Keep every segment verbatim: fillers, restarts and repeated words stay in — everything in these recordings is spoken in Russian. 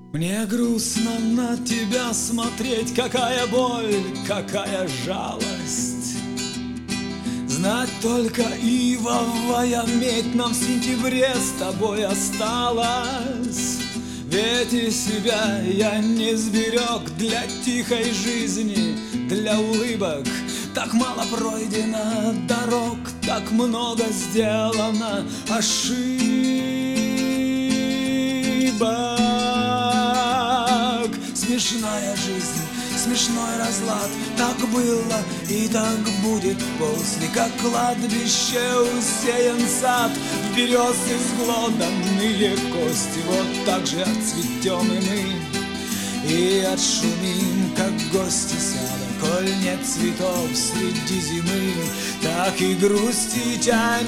Мне грустно на тебя смотреть, какая боль, какая жалость. Знать только ивовая медь нам в сентябре с тобой осталась. Ведь и себя я не сберег для тихой жизни, для улыбок. Так мало пройдено дорог, так много сделано ошибок. Смешная жизнь, смешной разлад. Так было и так будет после, как кладбище усеян сад. В березы сглоданные кости, вот так же отцветем и мы, и отшумим, как гости сада. Коль нет цветов среди зимы, так и грустить о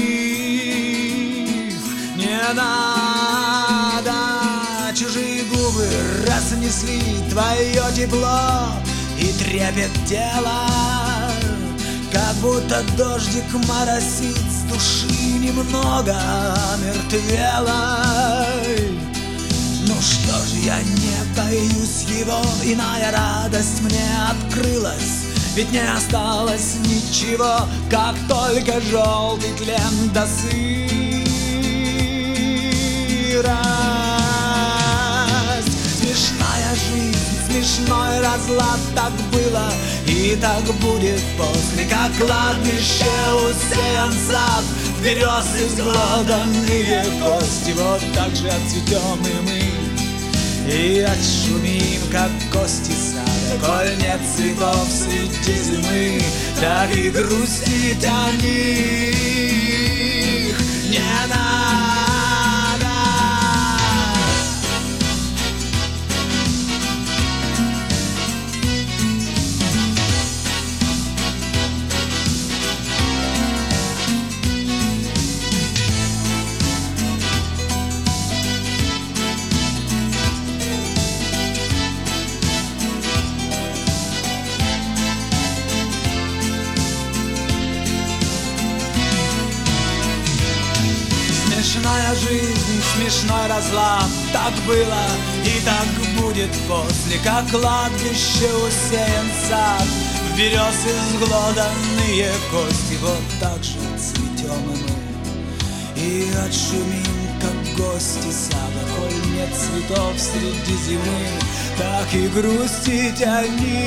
них не надо. Чужие губы разнесли твое тепло и трепет тела, как будто дождик моросит с души немного мертвелой. Ну что ж, я не боюсь его, иная радость мне открылась. Ведь не осталось ничего, как только желтый тлен до сырость. Смешная жизнь, смешной разлад. Так было и так будет после, как кладбище усеян сад. В березы сглоданные кости, вот так же отцветем и мы, и отшумим, как гости сада. Коль нет цветов среди зимы, так и грустить о них не надо. Смешная жизнь, смешной разлад. Так было и так будет после, как кладбище усеян сад. В березы сглоданные кости, вот так же цветем и мы, и отшумим, как гости сада. Коль нет цветов среди зимы, так и грустить о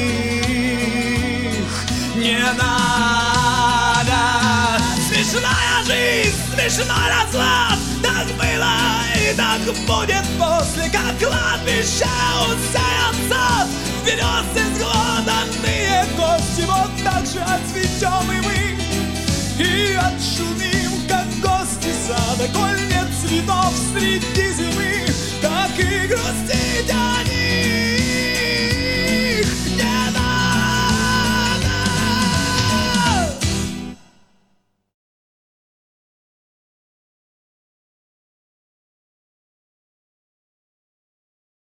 них не надо. Смешная жизнь, смешной разлад. Так было и так будет после, как кладбище усеян сад. В березы сглоданные кости, вот так же отцветем и мы, и отшумим, как гости сада. Коль нет цветов среди